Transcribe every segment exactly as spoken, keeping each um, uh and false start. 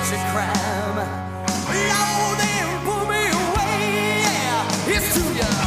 such a crime. Lord, then pull me away. Yeah, it's too young.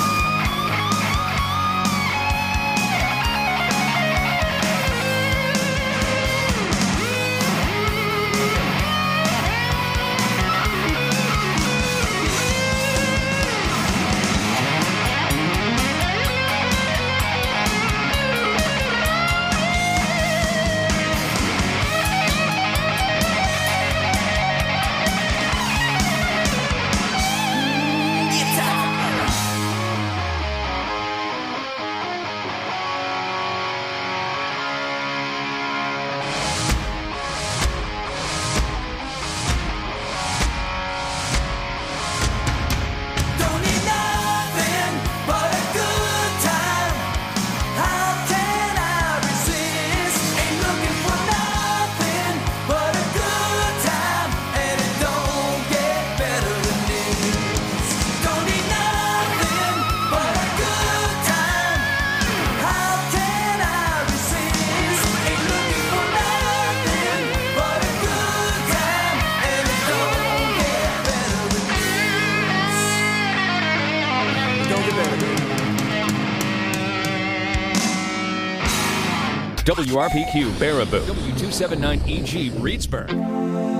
W R P Q Baraboo, W two seventy-nine E G Reedsburg.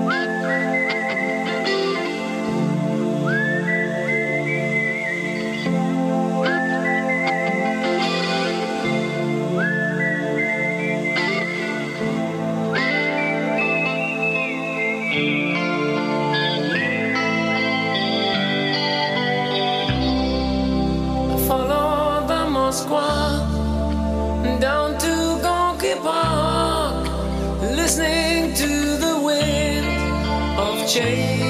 Follow the Moskva down to Gonky Park, listening to the wind of change.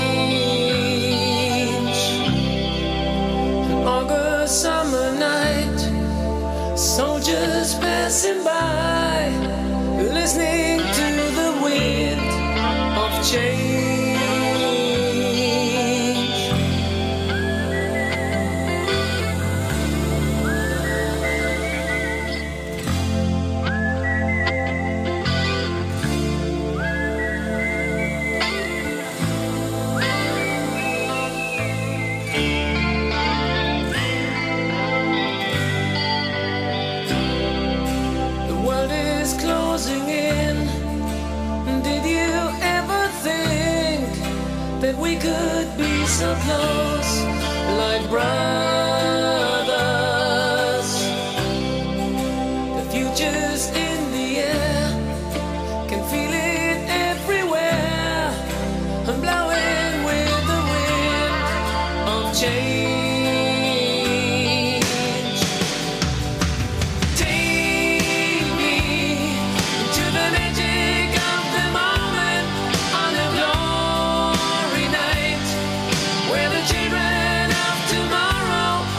An August summer night, soldiers passing by, listening to the wind of change. We could be so close, like brothers. The future's in the air, can feel it everywhere. I'm blowing with the wind of change. Take me to the magic of the moment on a glory. Where the children of tomorrow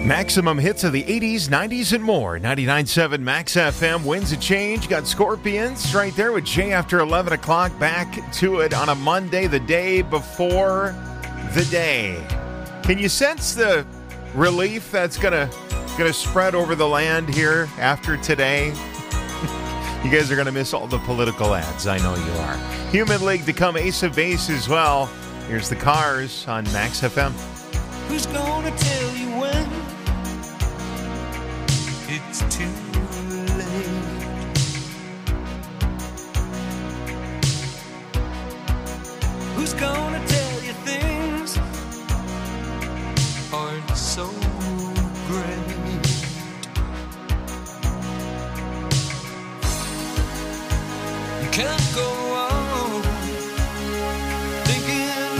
Maximum hits of the eighties, nineties, and more. ninety-nine point seven Max F M. Winds of Change. Got Scorpions right there with Jay after eleven o'clock. Back to it on a Monday, the day before the day. Can you sense the relief that's gonna gonna spread over the land here after today? You guys are gonna miss all the political ads. I know you are. Human League to come, Ace of Base as well. Here's the Cars on Max F M. Who's gonna tell you when it's too late? Who's gonna tell you things aren't so great? You can't go on thinking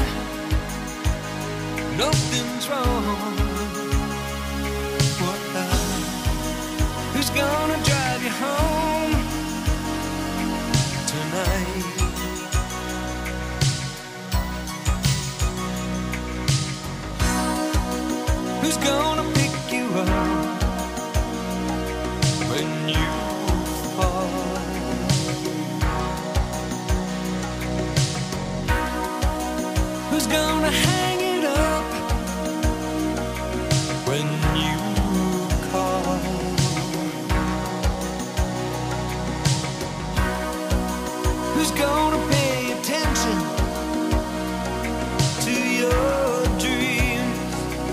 nothing's wrong. What now? Who's gonna drive you home tonight? Who's gonna pick you up when you fall? Who's gonna hang it up when you call? Who's gonna pay attention to your dreams?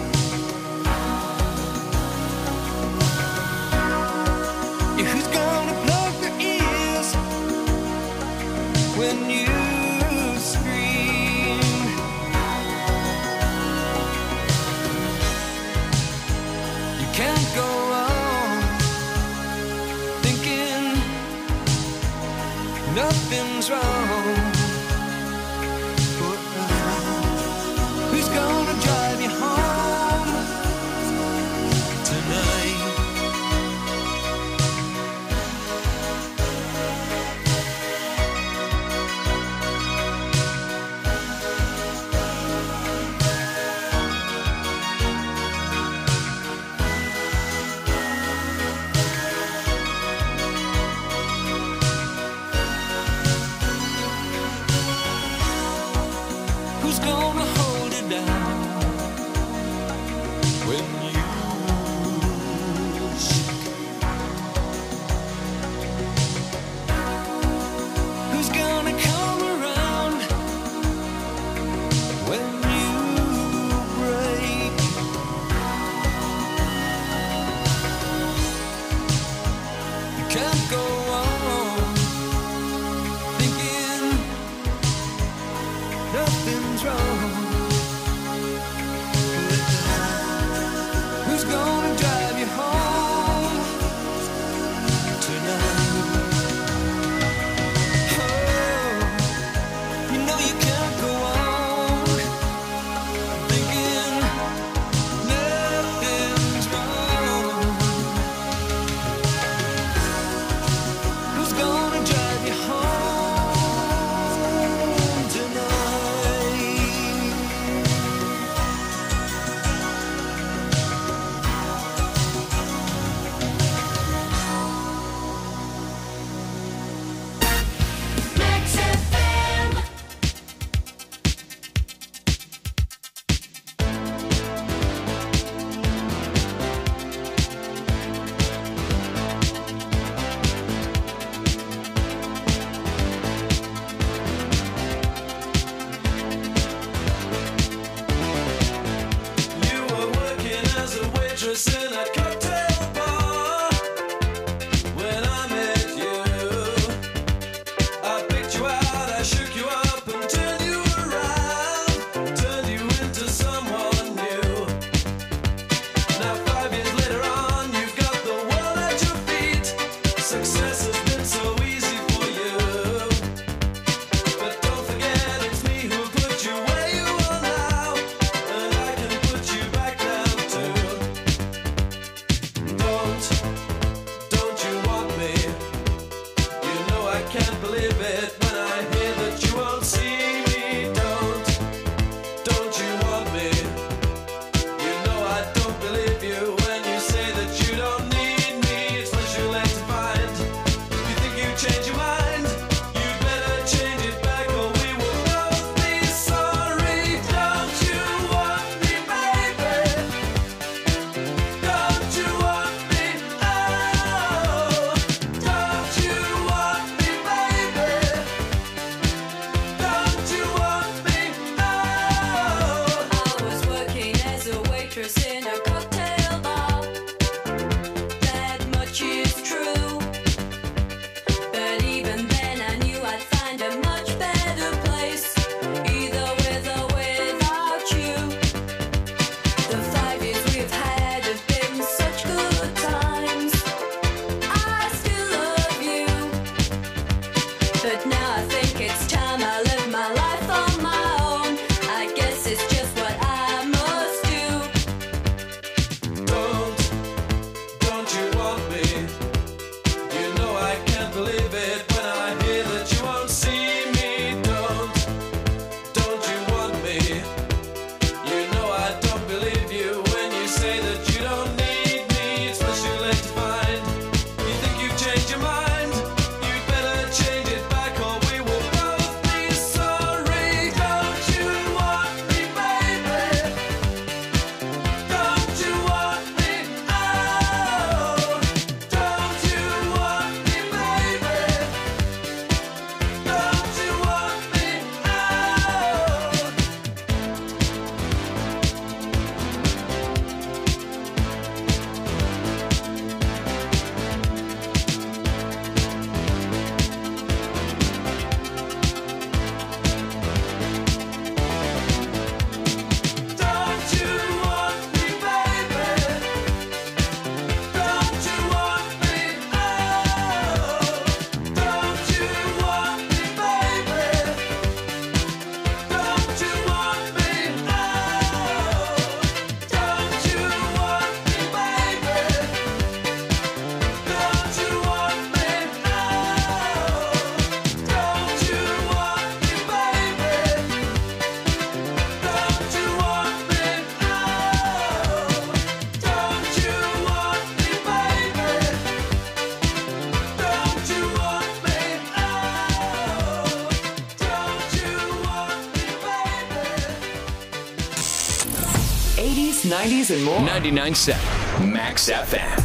Yeah, who's gonna plug their ears when you scream? You can't go on thinking nothing's wrong. Who's gonna drive you home tonight? Who's gonna hold it down when you shake? Who's gonna come around when you break? You can't go on thinking nothing's wrong. eighties, nineties, and more. ninety-nine point seven Max F M.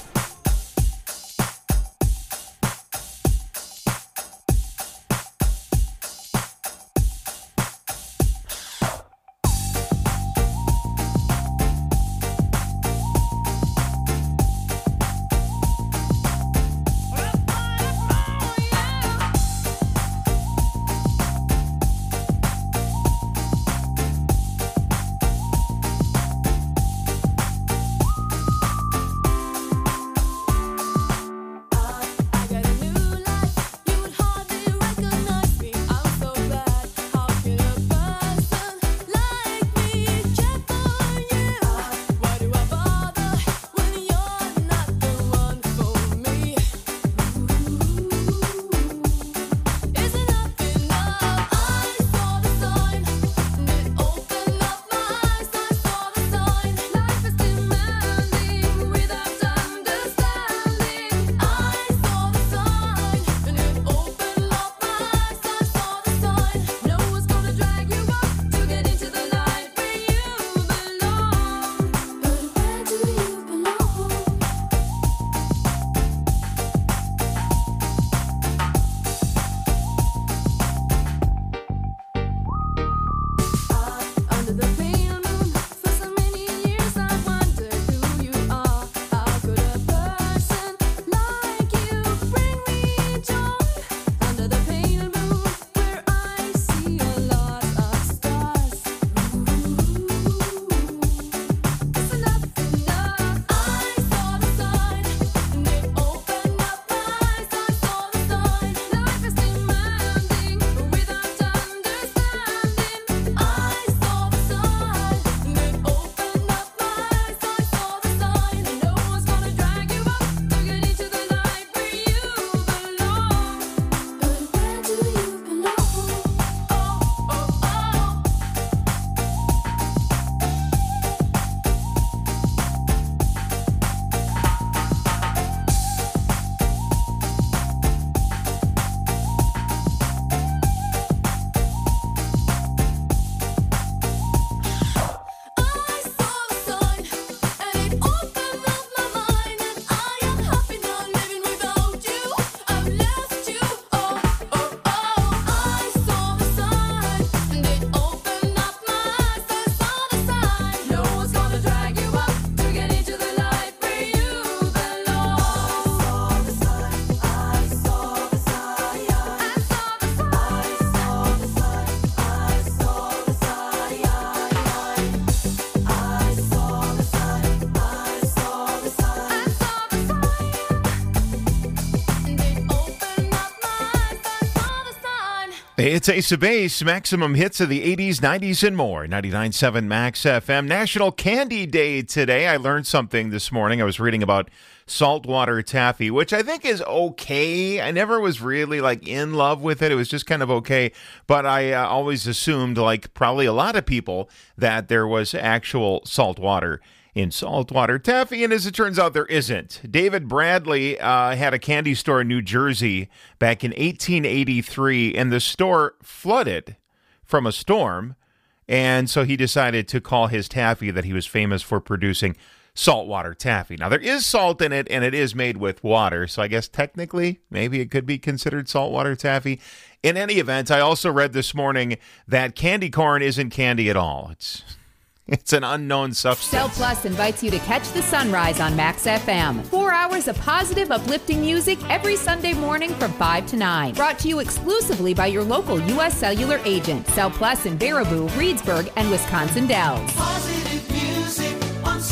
It's Ace of Base, maximum hits of the eighties, nineties, and more. ninety-nine point seven Max F M. National Candy Day today. I learned something this morning. I was reading about saltwater taffy, which I think is okay. I never was really like in love with it. It was just kind of okay. But I uh, always assumed, like probably a lot of people, that there was actual saltwater in saltwater taffy, and as it turns out, there isn't. David Bradley uh, had a candy store in New Jersey back in eighteen eighty-three, and the store flooded from a storm, and so he decided to call his taffy that he was famous for producing saltwater taffy. Now, there is salt in it, and it is made with water, so I guess technically, maybe it could be considered saltwater taffy. In any event, I also read this morning that candy corn isn't candy at all. It's... It's an unknown substance. Cell Plus invites you to catch the sunrise on Max F M. Four hours of positive, uplifting music every Sunday morning from five to nine. Brought to you exclusively by your local U S Cellular agent. Cell Plus in Baraboo, Reedsburg, and Wisconsin Dells. Positive music on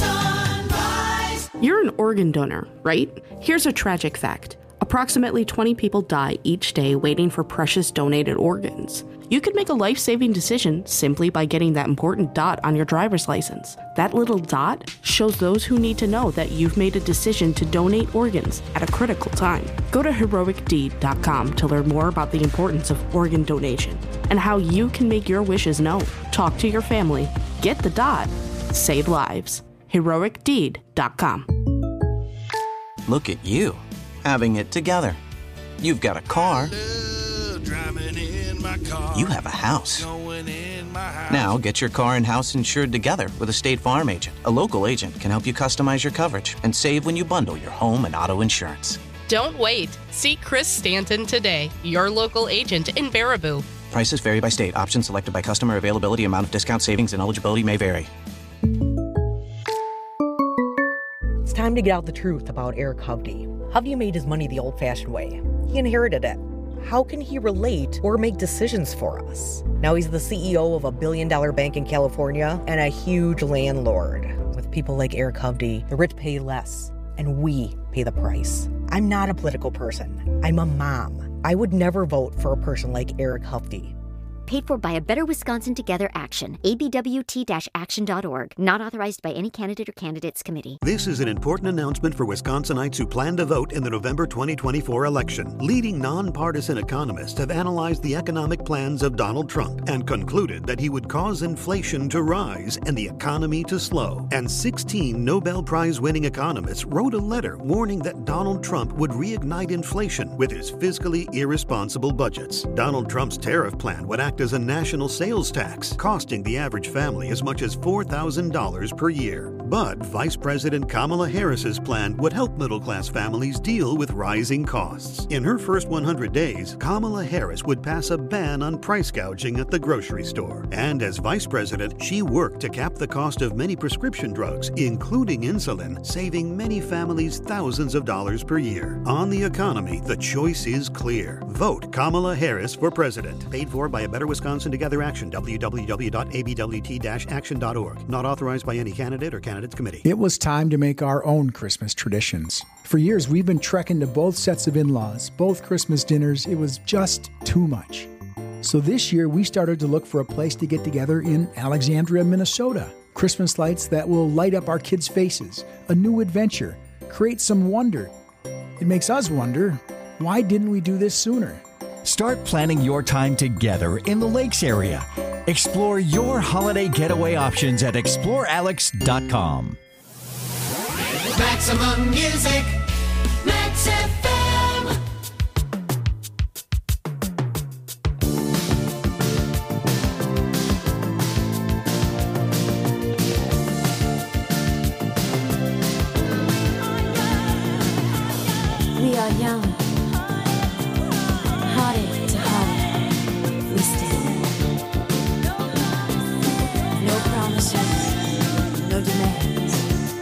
sunrise. You're an organ donor, right? Here's a tragic fact. Approximately twenty people die each day waiting for precious donated organs. You could make a life-saving decision simply by getting that important dot on your driver's license. That little dot shows those who need to know that you've made a decision to donate organs at a critical time. Go to heroic deed dot com to learn more about the importance of organ donation and how you can make your wishes known. Talk to your family, get the dot, save lives. heroic deed dot com. Look at you, having it together. You've got a car. You have a house. Now, get your car and house insured together with a State Farm agent. A local agent can help you customize your coverage and save when you bundle your home and auto insurance. Don't wait. See Chris Stanton today, your local agent in Baraboo. Prices vary by state. Options selected by customer. Availability, amount of discount, savings, and eligibility may vary. It's time to get out the truth about Eric Hovde. Hovde made his money the old-fashioned way. He inherited it. How can he relate or make decisions for us? Now he's the C E O of a billion-dollar bank in California and a huge landlord. With people like Eric Hovde, the rich pay less, and we pay the price. I'm not a political person. I'm a mom. I would never vote for a person like Eric Hovde. Paid for by a Better Wisconsin Together Action. A B W T action dot org. Not authorized by any candidate or candidates committee. This is an important announcement for Wisconsinites who plan to vote in the November twenty twenty-four election. Leading nonpartisan economists have analyzed the economic plans of Donald Trump and concluded that he would cause inflation to rise and the economy to slow. And sixteen Nobel Prize-winning economists wrote a letter warning that Donald Trump would reignite inflation with his fiscally irresponsible budgets. Donald Trump's tariff plan would act as a national sales tax, costing the average family as much as four thousand dollars per year. But Vice President Kamala Harris's plan would help middle-class families deal with rising costs. In her first one hundred days, Kamala Harris would pass a ban on price gouging at the grocery store. And as Vice President, she worked to cap the cost of many prescription drugs, including insulin, saving many families thousands of dollars per year. On the economy, the choice is clear. Vote Kamala Harris for president. Paid for by a Better Wisconsin Together Action. w w w dot a b w t action dot org. Not authorized by any candidate or candidates committee. It was time to make our own Christmas traditions. For years, we've been trekking to both sets of in-laws, both Christmas dinners. It was just too much. So this year, we started to look for a place to get together in Alexandria, Minnesota. Christmas lights that will light up our kids' faces. A new adventure. Create some wonder. It makes us wonder, why didn't we do this sooner? Start planning your time together in the Lakes area. Explore your holiday getaway options at explore alex dot com. Maximum music, Max F M. We are young, hearted to heart, we stand. No promises, no demands.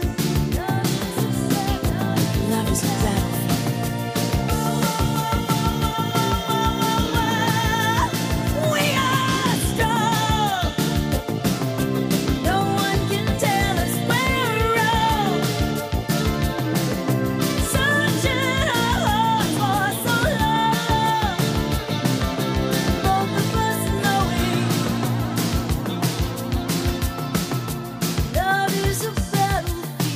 Love is a battlefield. We are strong. No one can tell us we're wrong. Searching our hearts for so long. Both of us knowing love is a battlefield.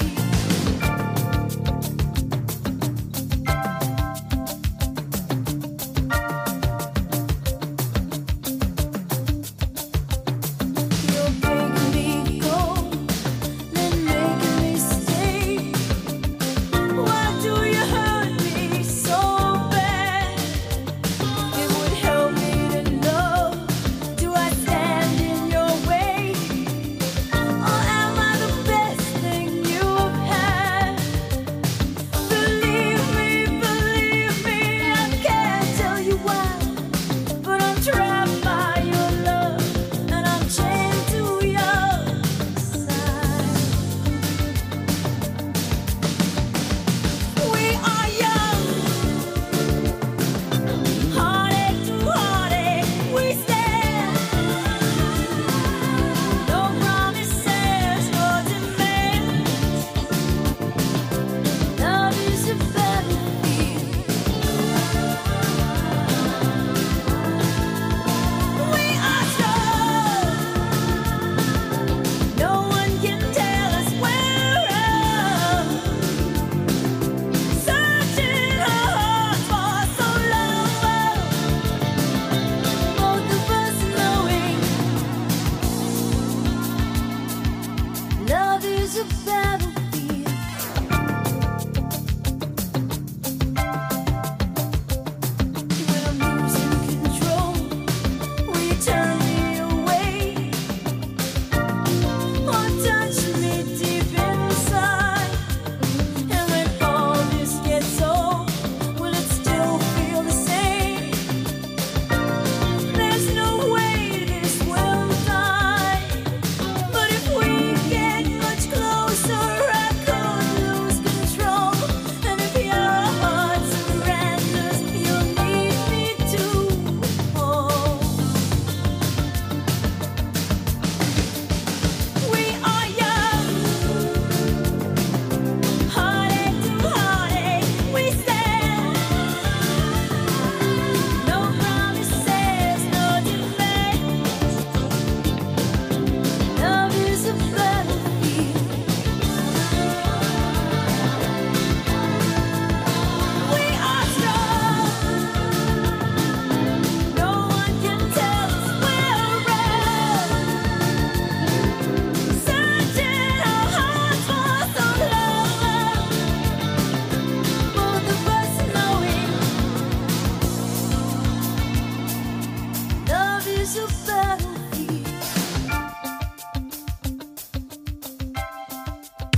You're breaking me cold, then making me stay. Why do you hurt me so bad? It would help me to know, do I stand in your way? Or am I the best thing you've had? Believe me, believe me, I can't tell you why, but I'm trapped by your love, and I'm chained to your side. We are young, heartache to heartache, we stand. No promises, no demands. Love is a battlefield. We are strong. No one can tell us we're wrong. Searching our hearts for so long. Both of us knowing love is a battlefield. When I'm losing control, will you turn me away?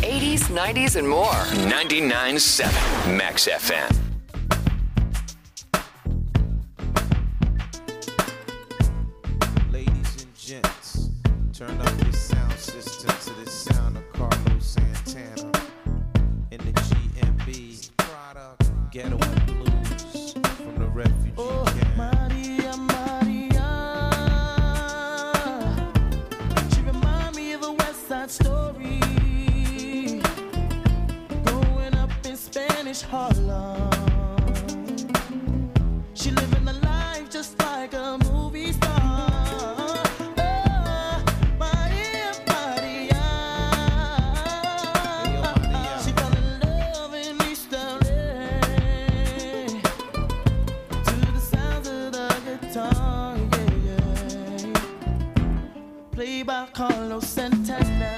eighties, nineties, and more. ninety-nine point seven Max F M. Ladies and gents, turn up your sound system to the sound of Carlos Santana in the G M B product Ghetto and Blues from the refugee Oh, camp. Maria, Maria. She remind me of a West Side Story. Growing up in Spanish Harlem. She living a life just like a movie star. Oh, Maria, Maria. She fell in love in East L A. To the sounds of the guitar, yeah, yeah. Played by Carlos Santana.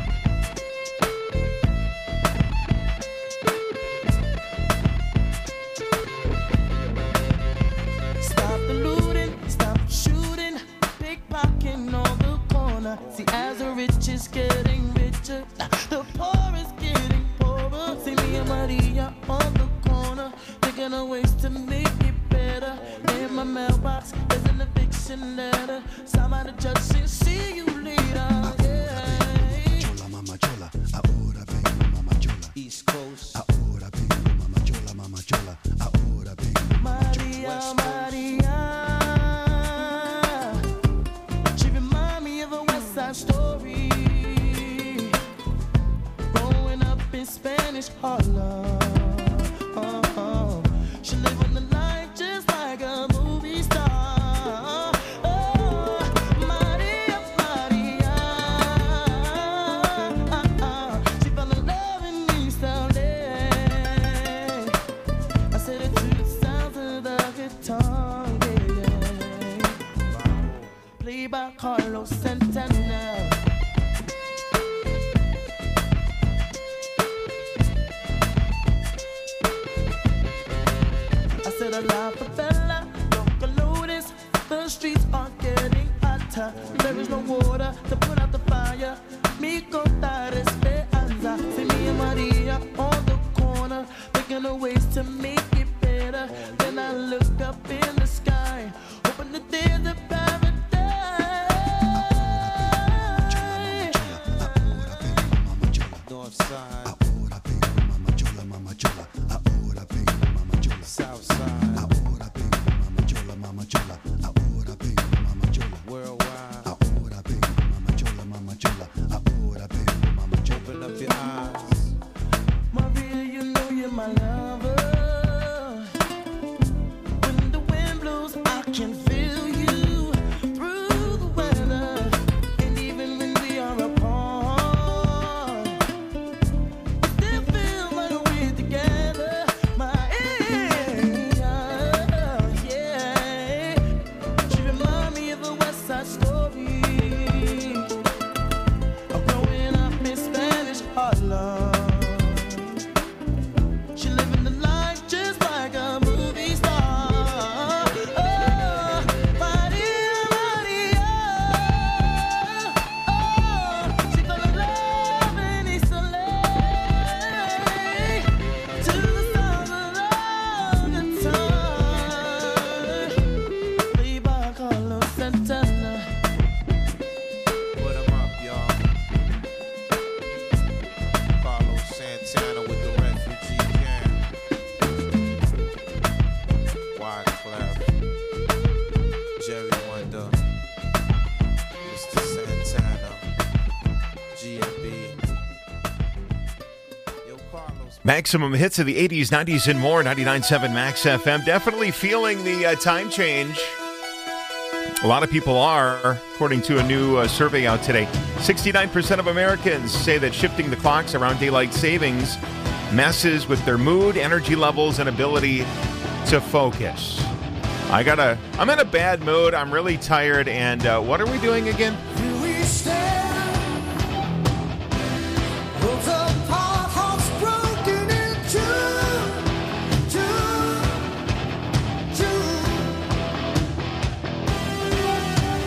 Stop the looting, stop the shooting, pickpocketing on the corner. See, as the rich is getting richer, the poor is getting poorer. See me and Maria on the corner, thinking of ways to make it better. In my mailbox, there's an eviction letter. Somebody just said, see you later. Yeah. Chola, mama chola, ahora vengo, mama chola. East Coast, ahora vengo, mama chola, mama chola, ahora vengo, mama chola. Maria, Maria. She remind me of a West Side Story. Growing up in Spanish Harlem. Oh, oh. She living the life just like a movie star. Oh, Maria, Maria. She fell in love in East L A. I said it to the sounds of the guitar, yeah, yeah. Played by Carlos Santana. I said a la favela, local notice. The streets are getting hotter. There is no water to put out the fire. Mi contar esperanza. See me and Maria on the corner, thinking of ways to make it better. Then I look up in the sky, hoping that there's a paradise. North Side, ahora vengo, mama chola, mama chola, ahora vengo, mama chola. South Side, ahora vengo, mama chola, mama chola, ahora vengo, mama chola. Worldwide, ahora vengo, mama chola, mama chola, ahora vengo, mama chola. open up your eyes. Maria, you know you're my lover. When the wind blows, I can feel you through the weather. And even when we are apart, we still feel like we're together. Maria, yeah. She remind me of a West Side Story. Of growing up in Spanish Harlem. She living the life just like a movie star. Oh, Maria, Maria. Oh, she fell in love in East L A. To the sound of the guitar. Played by Carlos Santana. Put 'em up, y'all. Carlos Santana with the refugee camp. Wyclef, Jerry Wonder, Mister Santana, G M B. Yo, Carlos. Maximum hits of the eighties, nineties, and more. ninety-nine point seven Max F M. Definitely feeling the uh, time change. A lot of people are, according to a new uh, survey out today. sixty-nine percent of Americans say that shifting the clocks around daylight savings messes with their mood, energy levels, and ability to focus. I gotta, I'm in a bad mood. I'm really tired. And uh, what are we doing again? We stand with our hearts broken in two, two,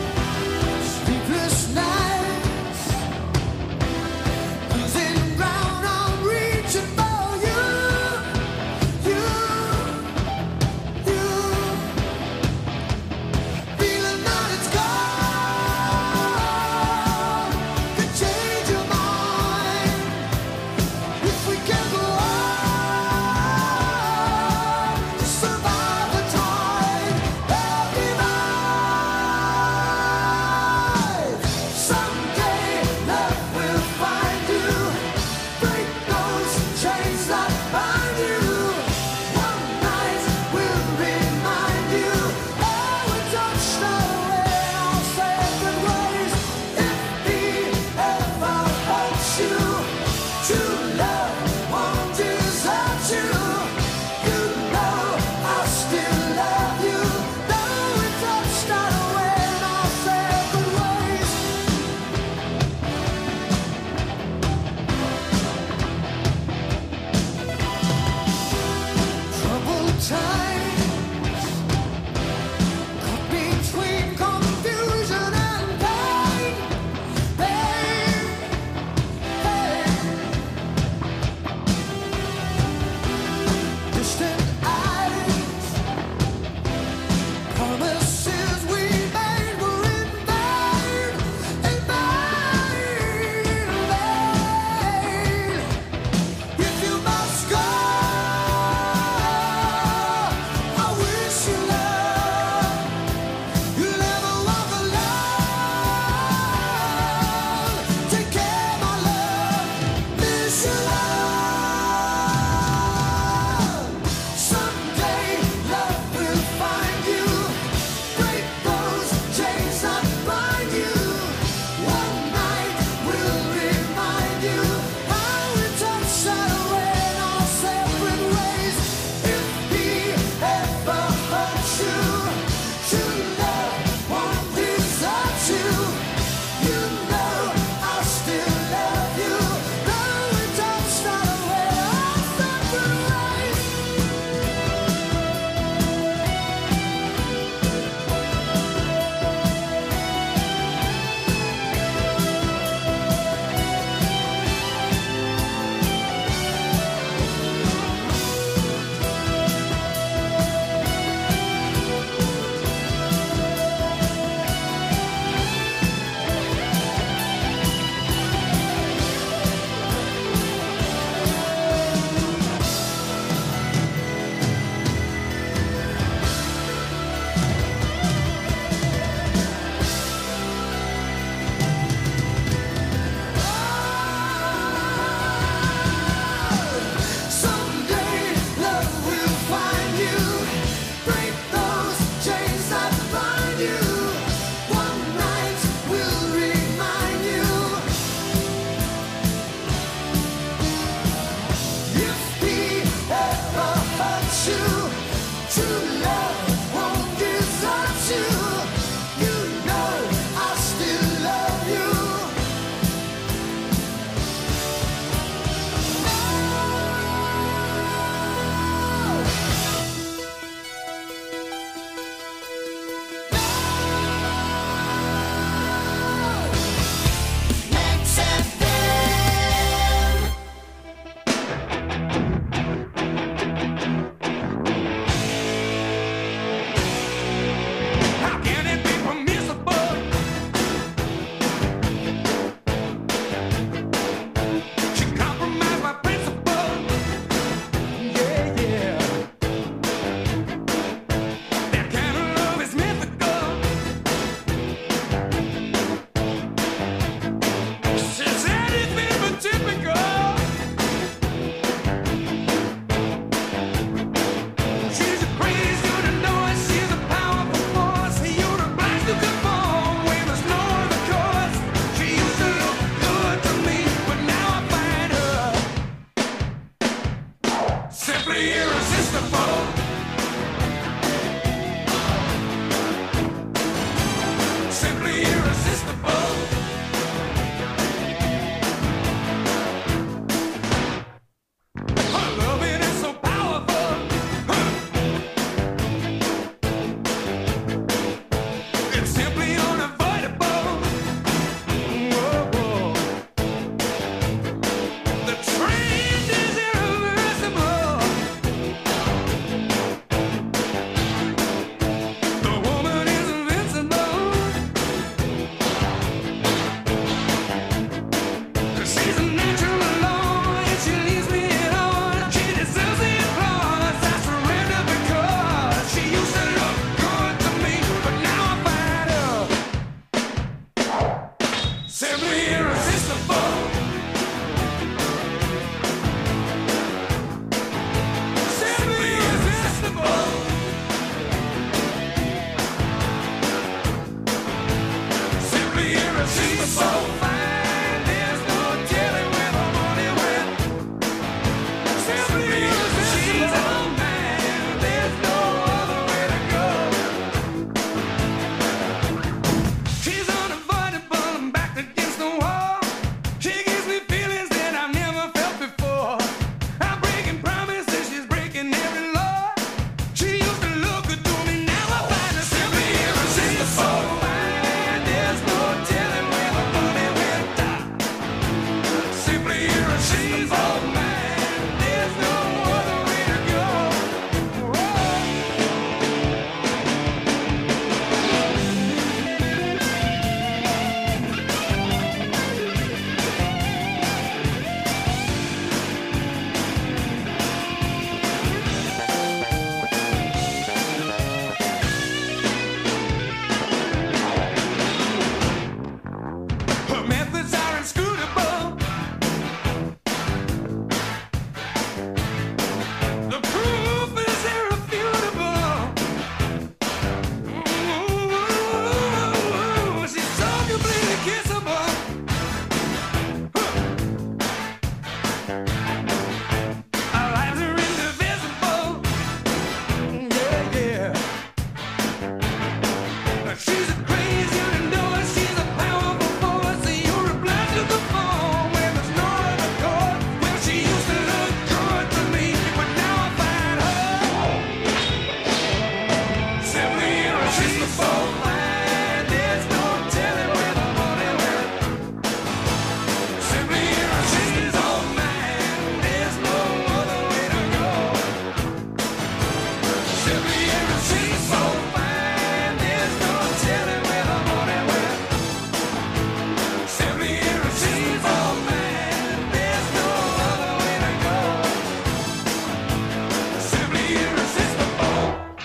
two. Sleepless nights, losing ground.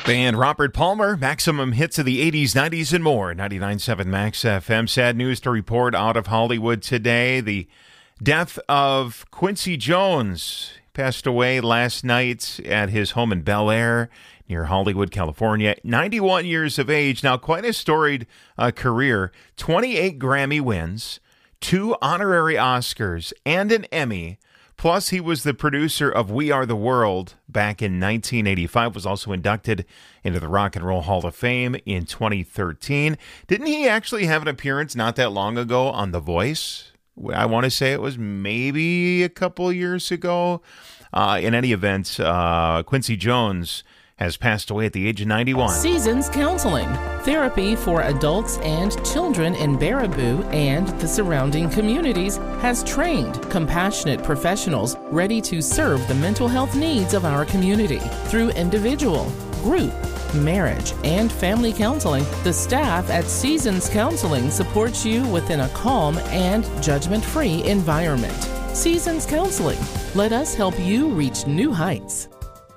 Band Robert Palmer, maximum hits of the eighties, nineties, and more. ninety-nine point seven Max F M. Sad news to report out of Hollywood today. The death of Quincy Jones. Passed away last night at his home in Bel Air near Hollywood, California. ninety-one years of age. Now, quite a storied uh, career. twenty-eight Grammy wins, two honorary Oscars, and an Emmy. Plus, he was the producer of We Are the World back in nineteen eighty-five, was also inducted into the Rock and Roll Hall of Fame in twenty thirteen. Didn't he actually have an appearance not that long ago on The Voice? I want to say it was maybe a couple years ago. Uh, in any event, uh, Quincy Jones has passed away at the age of ninety-one. Seasons Counseling, therapy for adults and children in Baraboo and the surrounding communities, has trained compassionate professionals ready to serve the mental health needs of our community. Through individual, group, marriage, and family counseling, the staff at Seasons Counseling supports you within a calm and judgment-free environment. Seasons Counseling, let us help you reach new heights.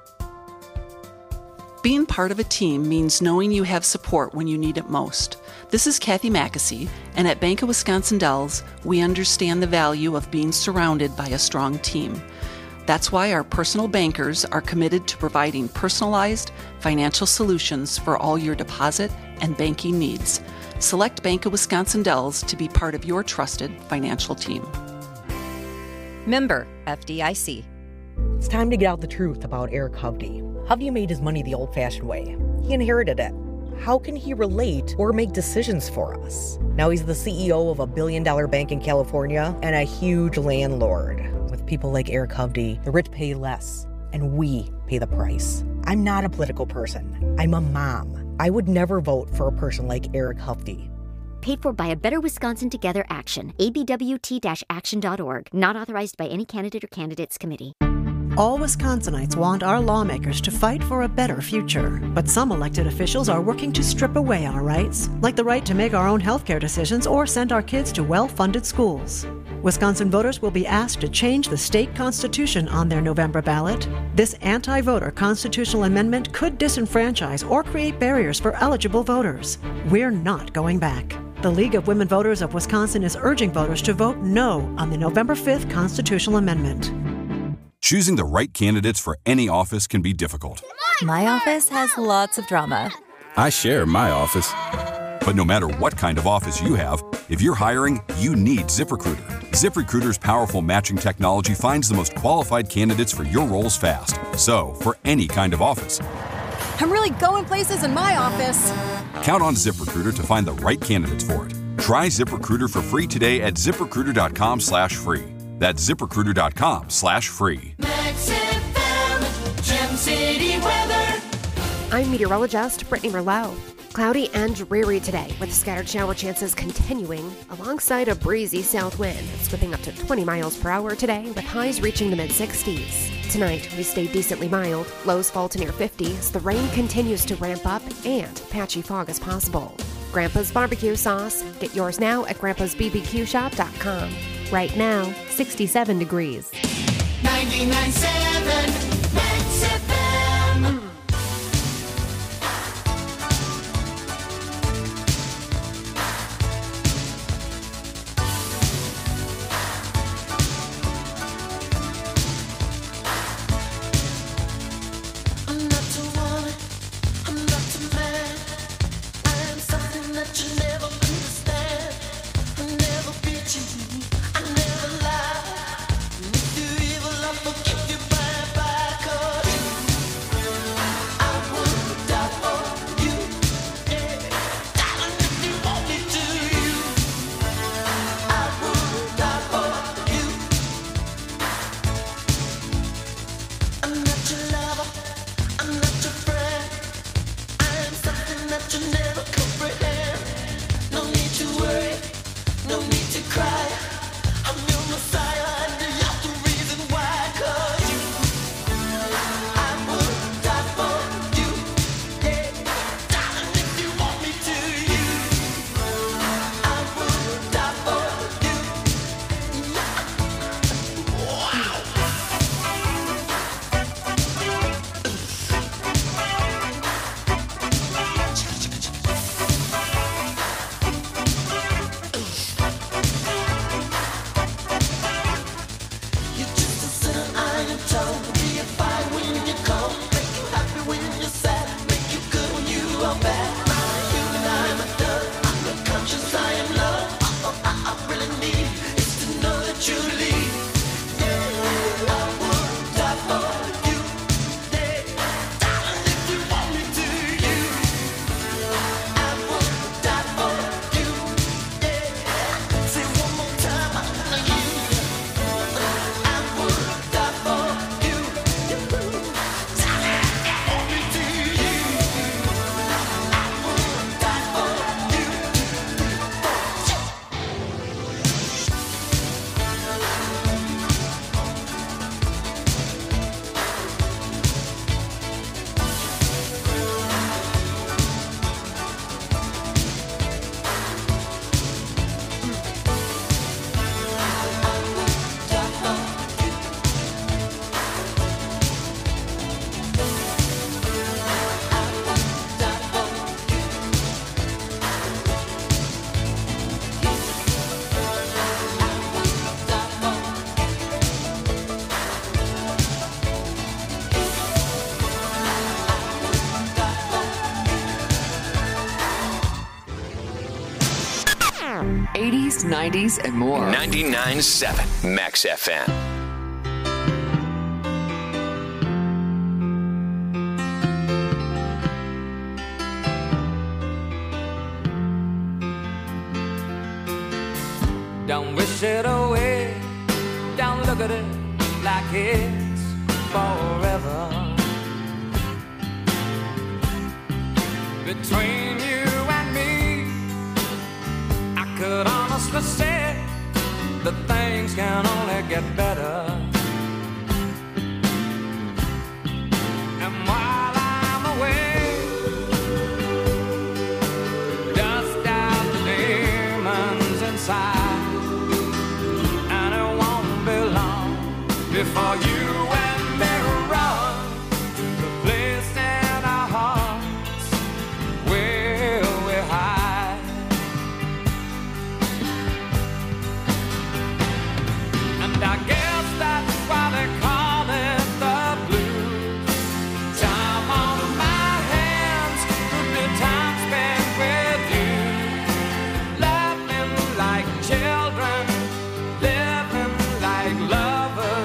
Being part of a team means knowing you have support when you need it most. This is Kathy Mackesy, and at Bank of Wisconsin Dells, we understand the value of being surrounded by a strong team. That's why our personal bankers are committed to providing personalized financial solutions for all your deposit and banking needs. Select Bank of Wisconsin Dells to be part of your trusted financial team. Member F D I C. It's time to get out the truth about Eric Hovde. Hovde made his money the old-fashioned way. He inherited it. How can he relate or make decisions for us? Now he's the C E O of a billion-dollar bank in California and a huge landlord. With people like Eric Hovde, the rich pay less, and we pay the price. I'm not a political person. I'm a mom. I would never vote for a person like Eric Hovde. Paid for by a Better Wisconsin Together Action. A B W T action dot org. Not authorized by any candidate or candidates committee. All Wisconsinites want our lawmakers to fight for a better future. But some elected officials are working to strip away our rights, like the right to make our own healthcare decisions or send our kids to well-funded schools. Wisconsin voters will be asked to change the state constitution on their November ballot. This anti-voter constitutional amendment could disenfranchise or create barriers for eligible voters. We're not going back. The League of Women Voters of Wisconsin is urging voters to vote no on the November fifth constitutional amendment. Choosing the right candidates for any office can be difficult. My office has lots of drama. I share my office. But no matter what kind of office you have, if you're hiring, you need ZipRecruiter. ZipRecruiter's powerful matching technology finds the most qualified candidates for your roles fast. So, for any kind of office. I'm really going places in my office. Count on ZipRecruiter to find the right candidates for it. Try ZipRecruiter for free today at ZipRecruiter.com slash free. That's ZipRecruiter.com slash free. Max F M, Gem City weather. I'm meteorologist Brittany Merlot. Cloudy and dreary today, with scattered shower chances continuing, alongside a breezy south wind. It's whipping up to twenty miles per hour today, with highs reaching the mid-sixties. Tonight, we stay decently mild. Lows fall to near fifty as the rain continues to ramp up and patchy fog is possible. Grandpa's Barbecue Sauce. Get yours now at grandpas b b q shop dot com. Right now, sixty-seven degrees. ninety-nine point seven Max F M. I'm not too worried, I'm not too mad. I am something that you never understand. I never beat you, I never lie. If you evil, I'll forgive you bye bye. nineties, and more. ninety-nine point seven Max F M. Don't wish it away. Don't look at it like it's forever. Between you and me, I could honestly say that things can only get better. And while I'm away, dust out the demons inside. Before you and me run to the place in our hearts where we hide. And I guess that's why they call it the blues. Time on my hands could be time spent with you, laughing like children, living like lovers.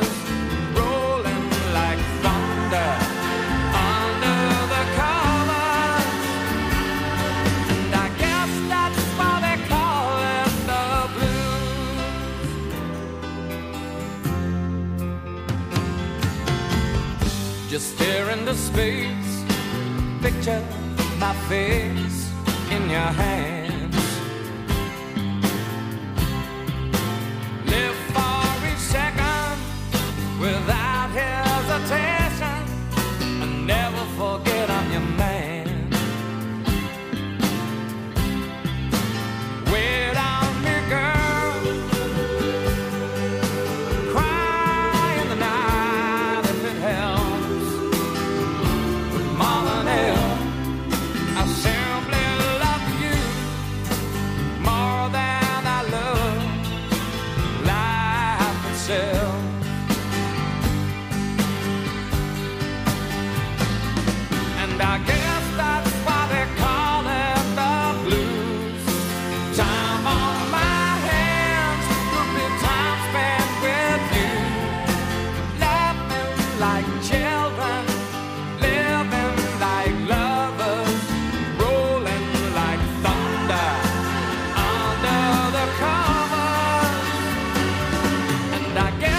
Just stare into space, picture my face in your hands. Live for each second without hesitation, and never forget I'm your man. Wait on me, girl, cry in the night if it helps. I simply love you more than I love life itself. And I guess that's why they call it the blues. Time on my hands could be time spent with you, laughing like children, living like lovers, rolling like thunder under the covers. And I guess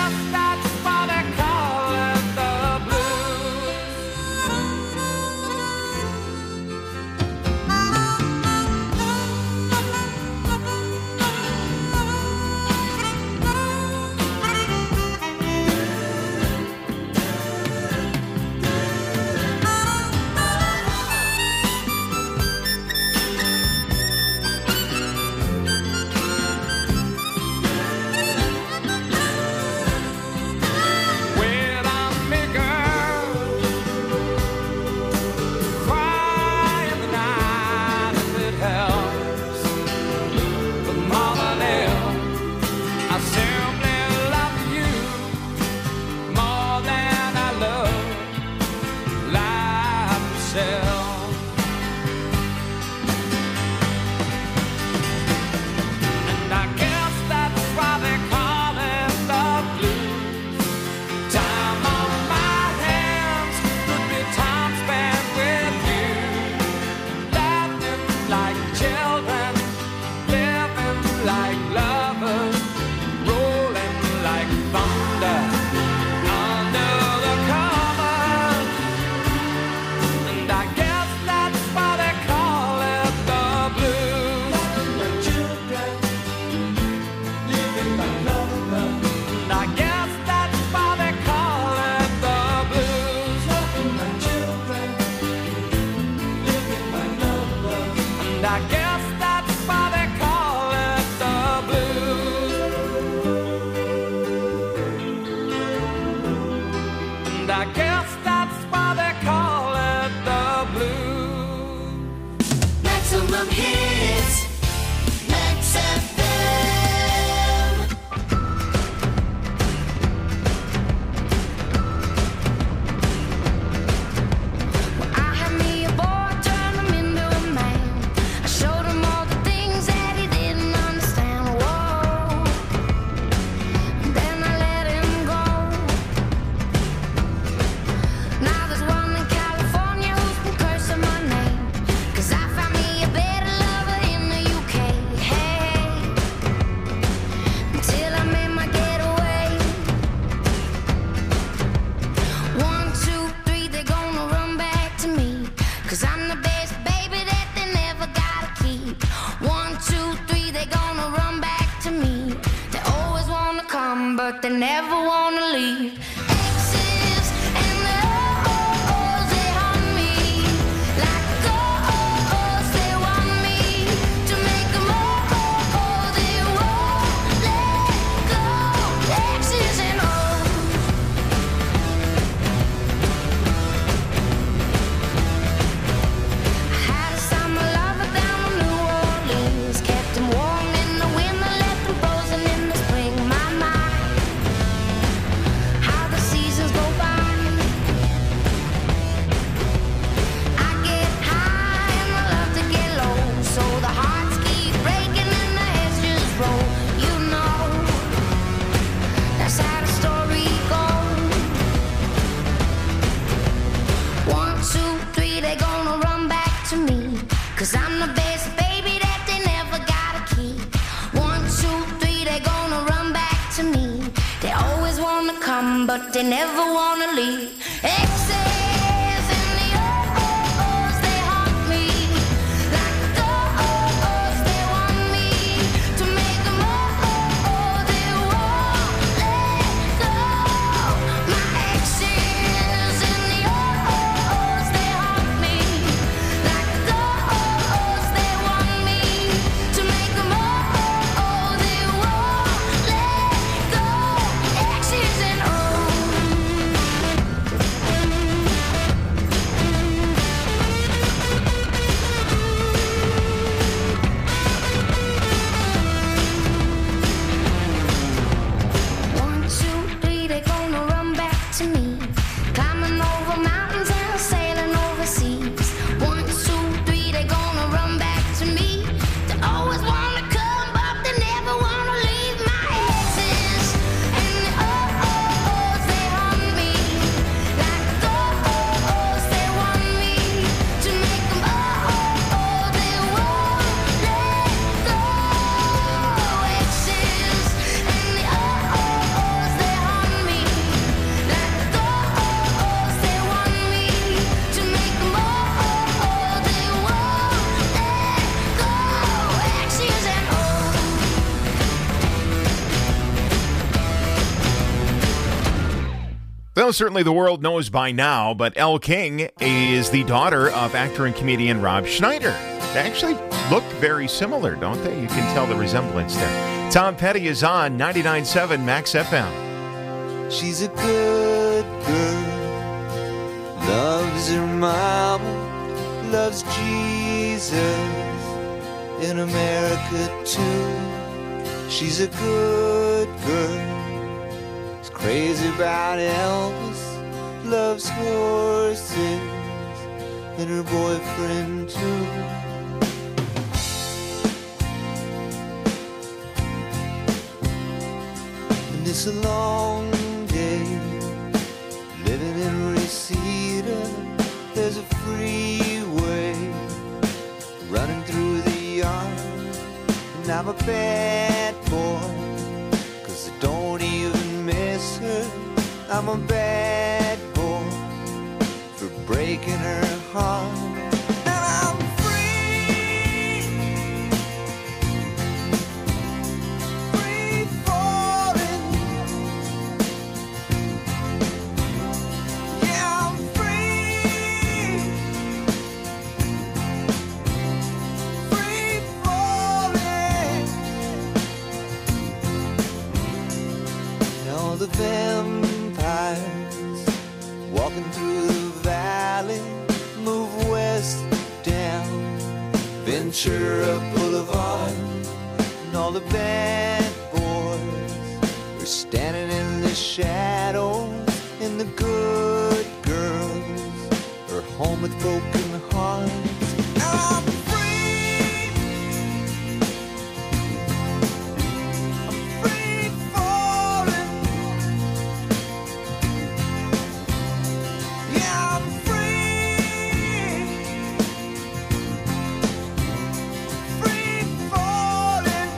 come, but they never wanna leave. Exes and the oh-ohs, they haunt me like ghosts. They want me to make them oh-oh. They won't let go. Exes and oh. I had a summer lover down in New Orleans, kept him warm in the winter, left him frozen in the spring. My, my, how the seasons go by. I get high and I love to get low, so the hearts keep breaking and the heads just roll. You know, that's how the story goes. One, two, three, they gonna run back to me, 'cause I'm the best baby that they never gotta keep. One, two, three, they gonna run back to me. They always wanna come, but they never wanna leave. Exes and the oh-ohs, they haunt me like ghosts. They want me to make them oh-oh. They won't let go. My exes and the oh-ohs, they haunt me like ghosts. They want me to make them oh-oh. They won't let go. Exes and oh. One, two, three, they gonna run back to me. Climbing over mountains and sailing over seas. One, two, three, they gonna run back to me. They always wanna come, but they never wanna leave. My exes and the oh-ohs, they haunt me like ghosts. They want me to make them oh-oh. They won't let go. Exes and the oh-ohs, they haunt me like ghosts. They want me to make them oh-oh. They won't let go. Exes and oh. Though certainly the world knows by now, but Elle King is the daughter of actor and comedian Rob Schneider. They actually look very similar, don't they? You can tell the resemblance there. Tom Petty is on ninety-nine point seven Max F M. She's a good girl, loves her mama, loves Jesus, in America too. She's a good girl, is crazy about Elvis, loves horses, and her boyfriend too. And it's a long day living in Reseda. There's a freeway running through the yard, and I'm a bad boy, 'cause I don't even miss her. I'm a bad boy for breaking her heart. And I'm free, free falling. Yeah, I'm free, free falling. And all the vampires walking through the valley move west down Ventura Boulevard, and all the bad boys are standing in the shadows, and the good girls are home with broken hearts. I'm free, I'm free falling. Yeah, I'm free, free falling.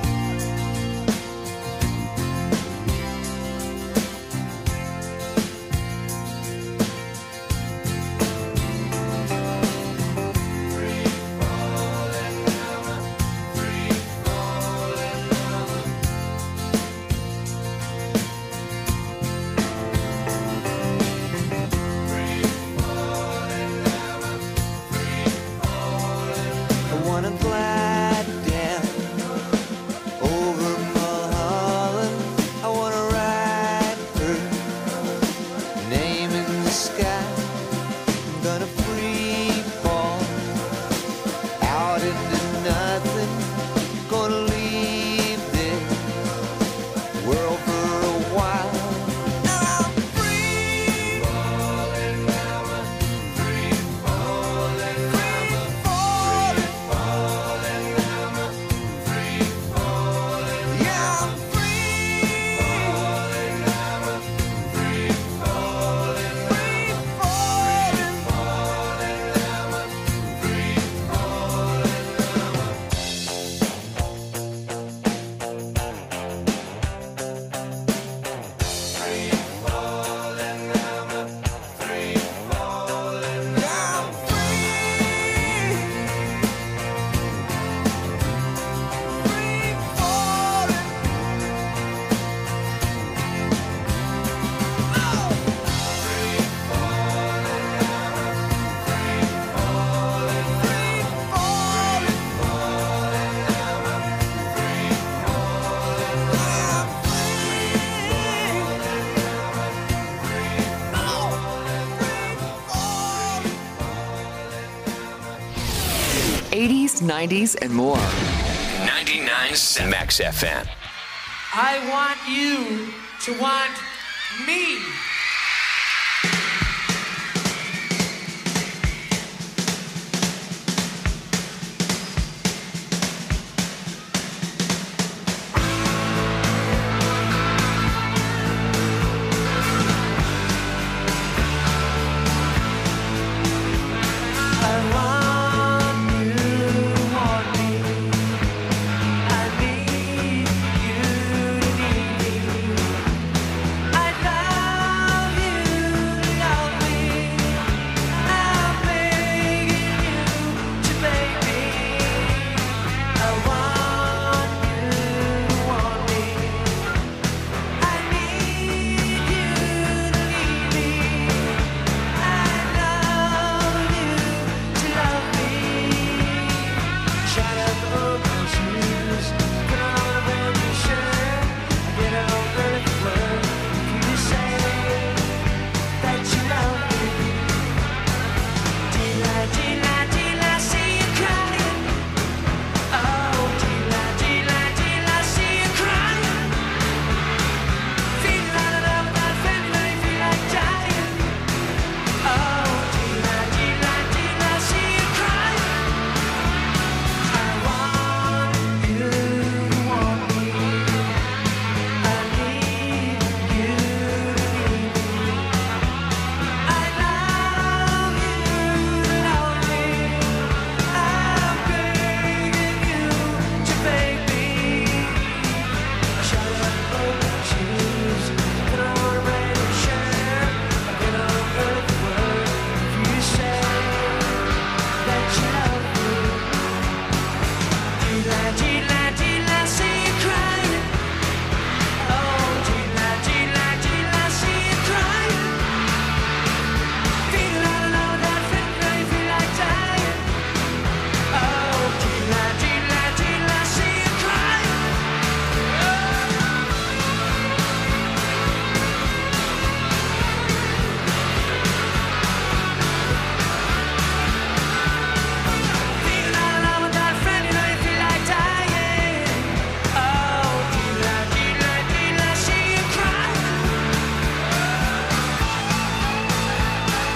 eighties, nineties, and more. ninety-nine Max F M. I want you to want me.